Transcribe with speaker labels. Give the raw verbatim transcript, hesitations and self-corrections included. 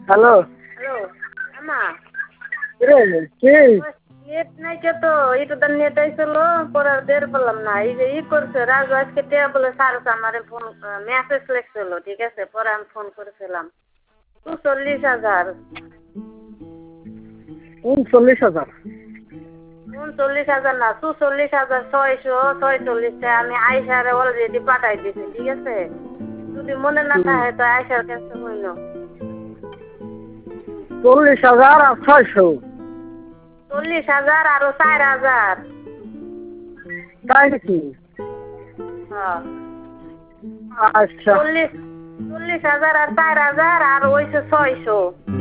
Speaker 1: Hello.
Speaker 2: Hello আমা
Speaker 1: কিরে কি?
Speaker 2: নেট নাই কে তো এটা তো নেট আইছিল পরে বের করলাম না এই যে ই করছে রাজু আজকে টেয়া বলে সারছে আমারে ফোন মেসেজ লিখছিল ঠিক আছে পরে আমি ফোন করেছিলাম তু চল্লিশ হাজার
Speaker 1: উনচল্লিশ হাজার
Speaker 2: উনচল্লিশ হাজার না চুচল্লিশ হাজার ছয়শো ছয়চল্লিশটা আমি আয়সারে অলরেডি পাঠাই দিছি ঠিক আছে যদি মনে না থাকে তো আয়সার কাছে হইল
Speaker 1: চল্লিশ হাজার আর ছয়শো
Speaker 2: চল্লিশ হাজার আরো চার হাজার
Speaker 1: তাই নাকি?
Speaker 2: হ্যাঁ
Speaker 1: আচ্ছা
Speaker 2: চল্লিশ চল্লিশ হাজার আর চার হাজার আর ওইশো ছয়শো